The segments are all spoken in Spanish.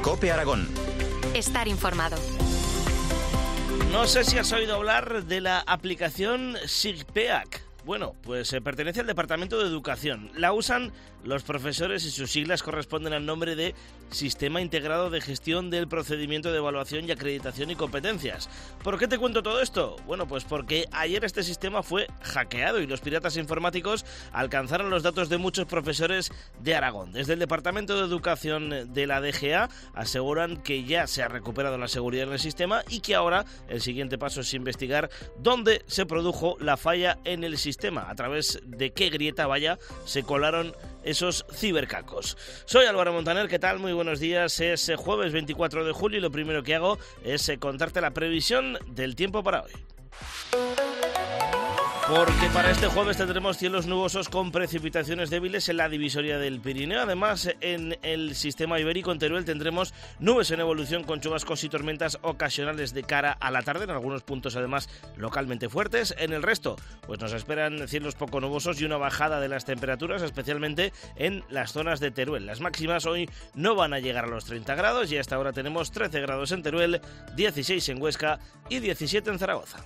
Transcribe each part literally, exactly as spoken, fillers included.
COPE Aragón. Estar informado. No sé si has oído hablar de la aplicación SIGPEAC. Bueno, pues eh, pertenece al Departamento de Educación. La usan los profesores y sus siglas corresponden al nombre de Sistema Integrado de Gestión del Procedimiento de Evaluación y Acreditación y Competencias. ¿Por qué te cuento todo esto? Bueno, pues porque ayer este sistema fue hackeado y los piratas informáticos alcanzaron los datos de muchos profesores de Aragón. Desde el Departamento de Educación de la D G A aseguran que ya se ha recuperado la seguridad en el sistema y que ahora el siguiente paso es investigar dónde se produjo la falla en el sistema, a través de qué grieta, vaya, se colaron esos cibercacos. Soy Álvaro Montaner, ¿qué tal? Muy buenos días. Es jueves veinticuatro de julio y lo primero que hago es contarte la previsión del tiempo para hoy. Porque para este jueves tendremos cielos nubosos con precipitaciones débiles en la divisoria del Pirineo. Además, en el sistema ibérico, en Teruel, tendremos nubes en evolución con chubascos y tormentas ocasionales de cara a la tarde, en algunos puntos además localmente fuertes. En el resto, pues nos esperan cielos poco nubosos y una bajada de las temperaturas, especialmente en las zonas de Teruel. Las máximas hoy no van a llegar a los treinta grados y hasta ahora tenemos trece grados en Teruel, dieciséis en Huesca y diecisiete en Zaragoza.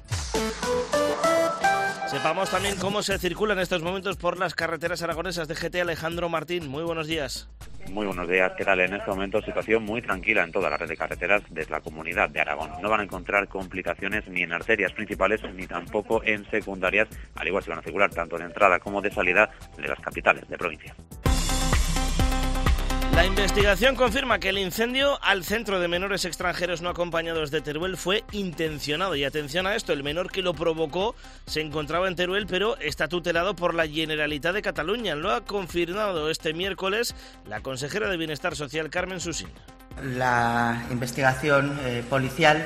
Sepamos también cómo se circula en estos momentos por las carreteras aragonesas. de G T. Alejandro Martín, muy buenos días. Muy buenos días, ¿qué tal? En este momento situación muy tranquila en toda la red de carreteras de la comunidad de Aragón. No van a encontrar complicaciones ni en arterias principales ni tampoco en secundarias, al igual que van a circular tanto de entrada como de salida de las capitales de provincia. La investigación confirma que el incendio al centro de menores extranjeros no acompañados de Teruel fue intencionado. Y atención a esto, el menor que lo provocó se encontraba en Teruel, pero está tutelado por la Generalitat de Cataluña. Lo ha confirmado este miércoles la consejera de Bienestar Social, Carmen Susín. La investigación eh, policial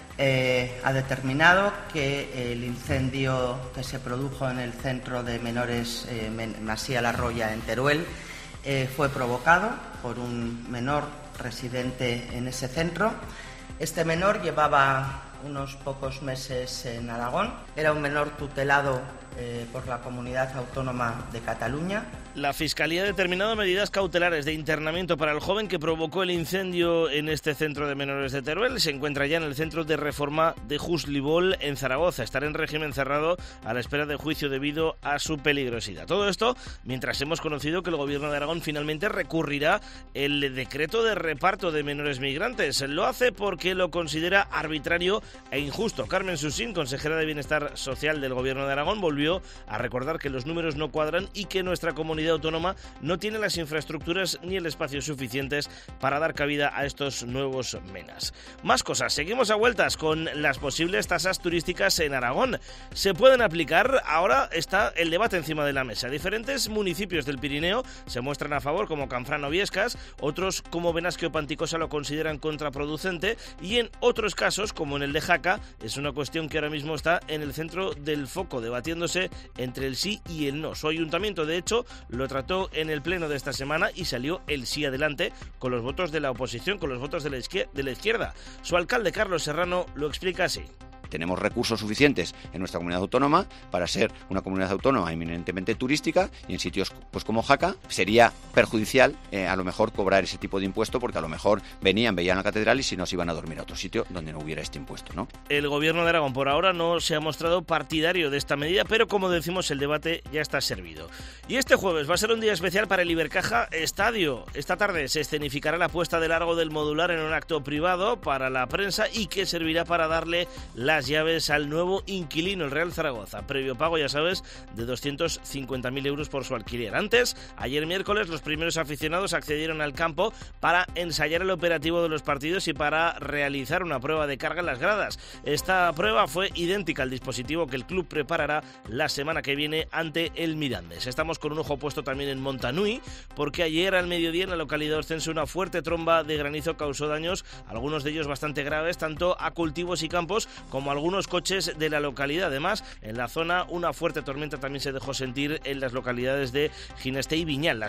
eh, ha determinado que el incendio que se produjo en el centro de menores eh, Masía La Roya en Teruel Eh, fue provocado por un menor residente en ese centro. Este menor llevaba unos pocos meses en Aragón. Era un menor tutelado eh, por la Comunidad Autónoma de Cataluña. La Fiscalía ha determinado medidas cautelares de internamiento para el joven que provocó el incendio en este centro de menores de Teruel. Se encuentra ya en el centro de reforma de Juslibol en Zaragoza. Estará en régimen cerrado a la espera de juicio debido a su peligrosidad. Todo esto mientras hemos conocido que el Gobierno de Aragón finalmente recurrirá el decreto de reparto de menores migrantes. Lo hace porque lo considera arbitrario e injusto. Carmen Susín, consejera de Bienestar Social del Gobierno de Aragón, volvió a recordar que los números no cuadran y que nuestra comunidad autónoma no tiene las infraestructuras ni el espacio suficientes para dar cabida a estos nuevos menas. Más cosas, seguimos a vueltas con las posibles tasas turísticas en Aragón. ¿Se pueden aplicar? Ahora está el debate encima de la mesa. Diferentes municipios del Pirineo se muestran a favor, como Canfrán o Viescas, otros como Benasque o Panticosa lo consideran contraproducente y en otros casos, como en el de Jaca, es una cuestión que ahora mismo está en el centro del foco, debatiéndose entre el sí y el no. Su ayuntamiento, de hecho, lo trató en el pleno de esta semana y salió el sí adelante con los votos de la oposición, con los votos de la izquierda. De la izquierda. Su alcalde, Carlos Serrano, lo explica así. Tenemos recursos suficientes en nuestra comunidad autónoma para ser una comunidad autónoma eminentemente turística y en sitios pues como Jaca sería perjudicial eh, a lo mejor cobrar ese tipo de impuesto porque a lo mejor venían, veían la catedral y si no se iban a dormir a otro sitio donde no hubiera este impuesto, ¿no? El Gobierno de Aragón por ahora no se ha mostrado partidario de esta medida, pero como decimos el debate ya está servido. Y este jueves va a ser un día especial para el Ibercaja Estadio. Esta tarde se escenificará la puesta de largo del modular en un acto privado para la prensa y que servirá para darle las llaves al nuevo inquilino, el Real Zaragoza. Previo pago, ya sabes, de doscientos cincuenta mil euros por su alquiler. Antes, ayer miércoles, los primeros aficionados accedieron al campo para ensayar el operativo de los partidos y para realizar una prueba de carga en las gradas. Esta prueba fue idéntica al dispositivo que el club preparará la semana que viene ante el Mirandés. Estamos con un ojo puesto también en Montanui, porque ayer al mediodía en la localidad ostense una fuerte tromba de granizo causó daños, algunos de ellos bastante graves, tanto a cultivos y campos como a algunos coches de la localidad. Además, en la zona una fuerte tormenta también se dejó sentir en las localidades de Gineste y Viñal. Las pérdidas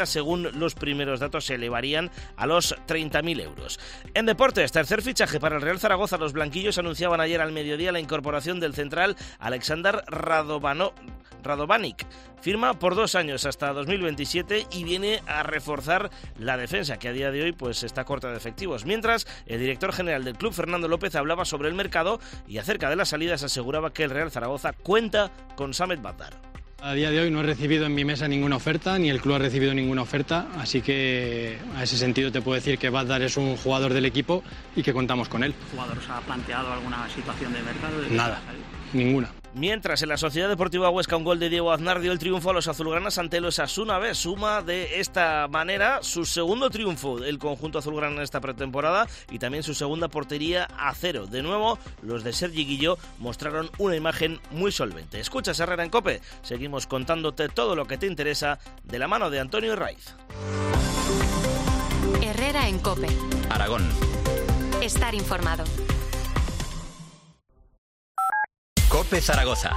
según los primeros datos, se elevarían a los treinta mil euros. En deportes, tercer fichaje para el Real Zaragoza. Los blanquillos anunciaban ayer al mediodía la incorporación del central Alexander Radovano, Radovanic. Firma por dos años hasta dos mil veintisiete y viene a reforzar la defensa, que a día de hoy pues está corta de efectivos. Mientras, el director general del club, Fernando López, hablaba sobre el mercado y acerca de las salidas aseguraba que el Real Zaragoza cuenta con Samet Badar. A día de hoy no he recibido en mi mesa ninguna oferta, ni el club ha recibido ninguna oferta, así que a ese sentido te puedo decir que Badar es un jugador del equipo y que contamos con él. ¿El jugador os ha planteado alguna situación de mercado? De Nada, ninguna. Mientras, en la Sociedad Deportiva Huesca, un gol de Diego Aznar dio el triunfo a los azulgranas ante el Osasuna B. Suma de esta manera su segundo triunfo el conjunto azulgrana en esta pretemporada y también su segunda portería a cero. De nuevo, los de Sergi Guilló mostraron una imagen muy solvente. Escuchas Herrera en COPE. Seguimos contándote todo lo que te interesa de la mano de Antonio Raiz. Herrera en COPE. Aragón. Estar informado. COPE Zaragoza.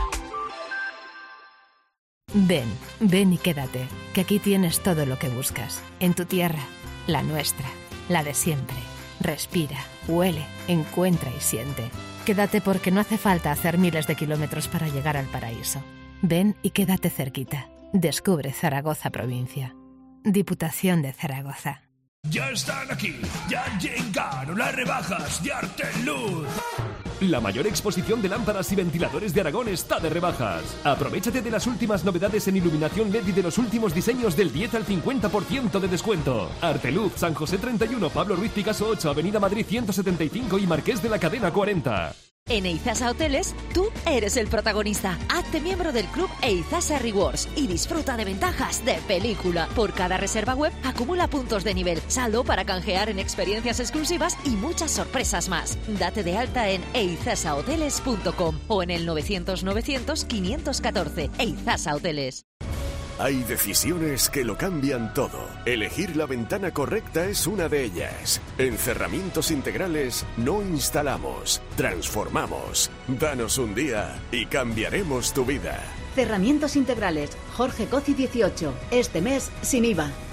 Ven, ven y quédate, que aquí tienes todo lo que buscas. En tu tierra, la nuestra, la de siempre. Respira, huele, encuentra y siente. Quédate porque no hace falta hacer miles de kilómetros para llegar al paraíso. Ven y quédate cerquita. Descubre Zaragoza provincia. Diputación de Zaragoza. Ya están aquí, ya llegaron las rebajas de Arteluz. La mayor exposición de lámparas y ventiladores de Aragón está de rebajas. Aprovechate de las últimas novedades en iluminación L E D y de los últimos diseños del diez al cincuenta por ciento de descuento. Arteluz, San José treinta y uno, Pablo Ruiz Picasso ocho, Avenida Madrid ciento setenta y cinco y Marqués de la Cadena cuarenta. En Eizasa Hoteles, tú eres el protagonista. Hazte miembro del club Eizasa Rewards y disfruta de ventajas de película. Por cada reserva web, acumula puntos de nivel, saldo para canjear en experiencias exclusivas y muchas sorpresas más. Date de alta en eizasa hoteles punto com o en el novecientos novecientos quinientos catorce. Eizasa Hoteles. Hay decisiones que lo cambian todo. Elegir la ventana correcta es una de ellas. En Cerramientos Integrales no instalamos, transformamos. Danos un día y cambiaremos tu vida. Cerramientos Integrales, Jorge Coci dieciocho. Este mes sin I V A.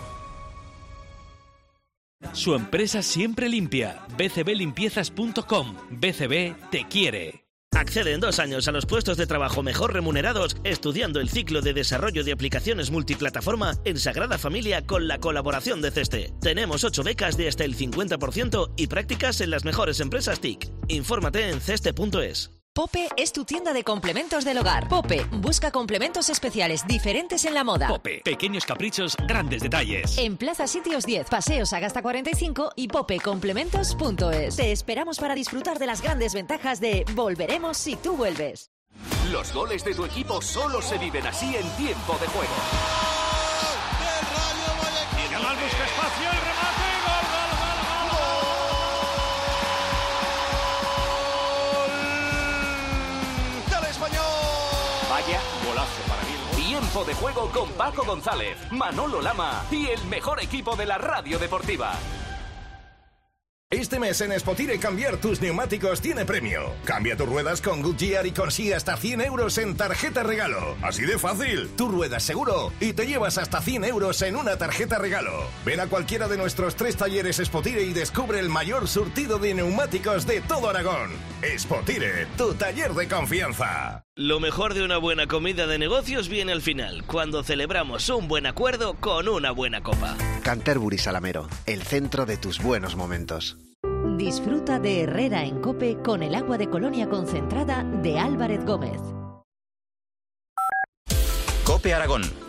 Su empresa siempre limpia. b c b limpiezas punto com. B C B te quiere. Accede en dos años a los puestos de trabajo mejor remunerados estudiando el ciclo de desarrollo de aplicaciones multiplataforma en Sagrada Familia con la colaboración de CESTE. Tenemos ocho becas de hasta el cincuenta por ciento y prácticas en las mejores empresas T I C. Infórmate en ceste punto es. Pope es tu tienda de complementos del hogar. Pope busca complementos especiales diferentes en la moda. Pope, pequeños caprichos, grandes detalles. En Plaza Sitios diez, Paseo Sagasta cuarenta y cinco y pope complementos punto es. Te esperamos para disfrutar de las grandes ventajas de Volveremos si tú vuelves. Los goles de tu equipo solo se viven así en tiempo de juego. Yamal busca espacio, el remate, gol, gol, gol, gol, gol. ¡Del español! Vaya golazo para mí. Tiempo de juego con Paco González, Manolo Lama y el mejor equipo de la radio deportiva. Este mes en Spotire cambiar tus neumáticos tiene premio. Cambia tus ruedas con Goodyear y consigue hasta cien euros en tarjeta regalo. Así de fácil. Tus ruedas seguro y te llevas hasta cien euros en una tarjeta regalo. Ven a cualquiera de nuestros tres talleres Spotire y descubre el mayor surtido de neumáticos de todo Aragón. Spotire, tu taller de confianza. Lo mejor de una buena comida de negocios viene al final, cuando celebramos un buen acuerdo con una buena copa. Canterbury Salamero, el centro de tus buenos momentos. Disfruta de Herrera en COPE con el agua de colonia concentrada de Álvarez Gómez. COPE Aragón.